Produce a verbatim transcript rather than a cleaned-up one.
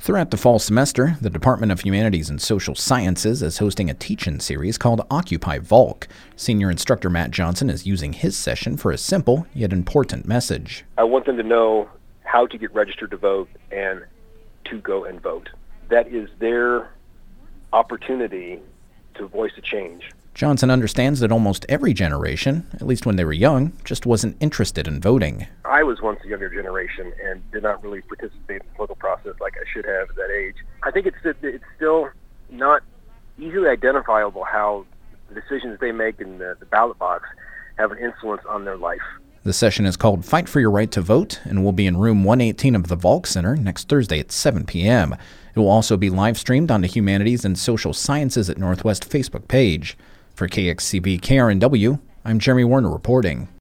Throughout the fall semester, the Department of Humanities and Social Sciences is hosting a teach-in series called Occupy Volk. Senior instructor Matt Johnson is using his session for a simple yet important message. I want them to know how to get registered to vote and to go and vote. That is their opportunity to voice a change. Johnson understands that almost every generation, at least when they were young, just wasn't interested in voting. I was once a younger generation and did not really participate in the political process like I should have at that age. I think it's it's still not easily identifiable how the decisions they make in the, the ballot box have an influence on their life. The session is called Fight for Your Right to Vote and will be in room one eighteen of the Volk Center next Thursday at seven p.m. It will also be live streamed on the Humanities and Social Sciences at Northwest Facebook page. For K X C B K R N W, I'm Jeremy Warner reporting.